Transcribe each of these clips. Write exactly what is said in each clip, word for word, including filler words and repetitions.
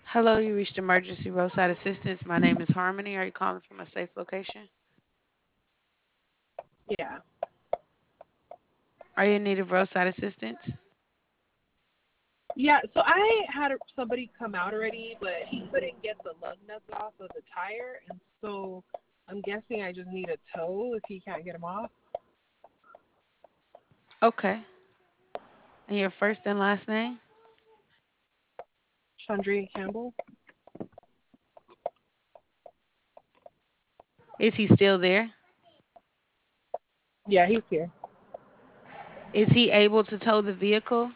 Hello, you reached emergency roadside assistance. My name is Harmony. Are you calling from a safe location? Yeah. Are you in need of roadside assistance? Yeah, so I had somebody come out already, but he couldn't get the lug nuts off of the tire, and so I'm guessing I just need a tow if he can't get them off. Okay. And your first and last name? Chandria Campbell? Is he still there? Yeah, he's here. Is he able to tow the vehicle?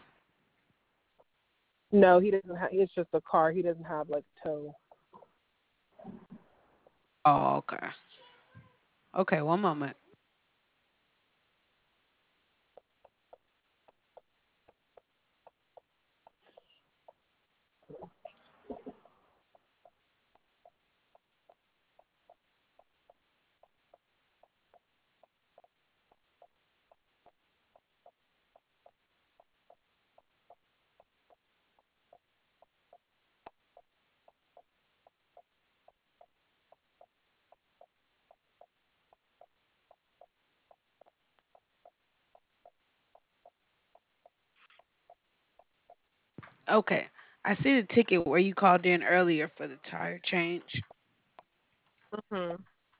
No, he doesn't have. It's just a car. He doesn't have like tow. Oh, okay. Okay, one moment. Okay. I see the ticket where you called in earlier for the tire change. Mhm.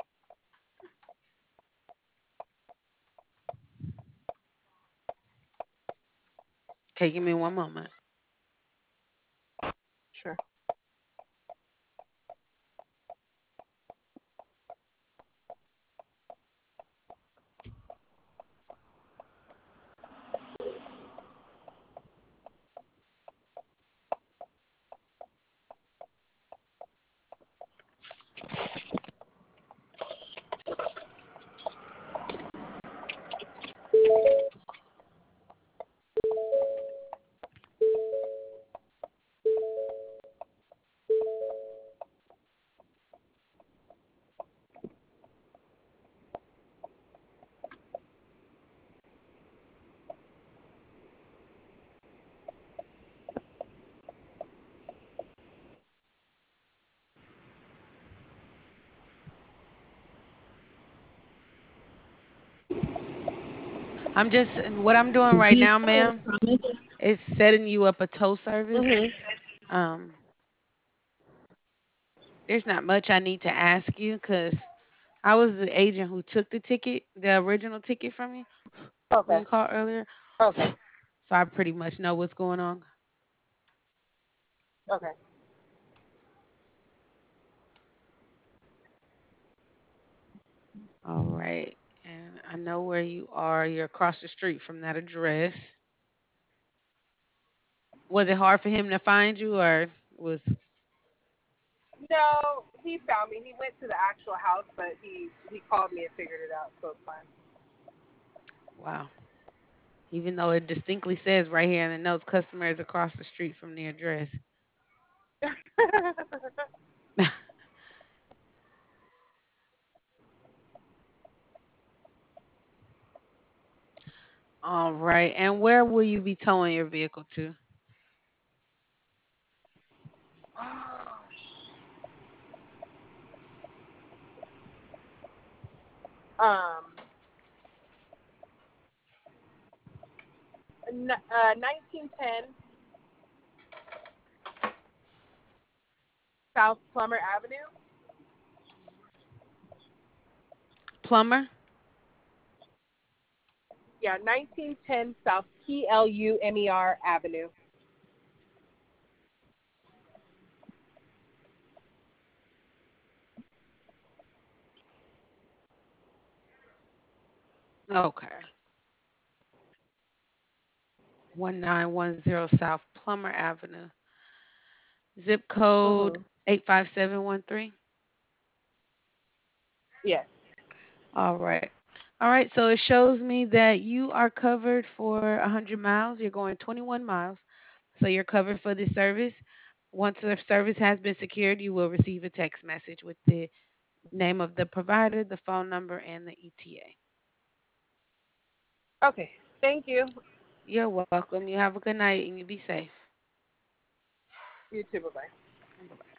Okay, give me one moment. Sure. I'm just what I'm doing right now, ma'am, is setting you up a tow service. Mhm. Um, there's not much I need to ask you because I was the agent who took the ticket, the original ticket from you when Okay. you called earlier. Okay. So I pretty much know what's going on. Okay. All right. And I know where you are. You're across the street from that address. Was it hard for him to find you or was No, he found me. He went to the actual house, but he he called me and figured it out, so it's fine. wow. Even though it distinctly says right here in the notes, customer is across the street from the address. All right. And where will you be towing your vehicle to? um, n- uh, nineteen ten South Plummer Avenue. Plumber? Yeah, nineteen ten South P L U M E R Avenue. Okay. one nine one zero South Plummer Avenue. Zip code Mhm. eight five seven one three. Yes. All right. All right. So it shows me that you are covered for one hundred miles. You're going twenty-one miles. So you're covered for this service. Once the service has been secured, you will receive a text message with the name of the provider, the phone number, and the E T A. Okay. Thank you. You're welcome. You have a good night and you be safe. You too. Bye bye. Bye bye.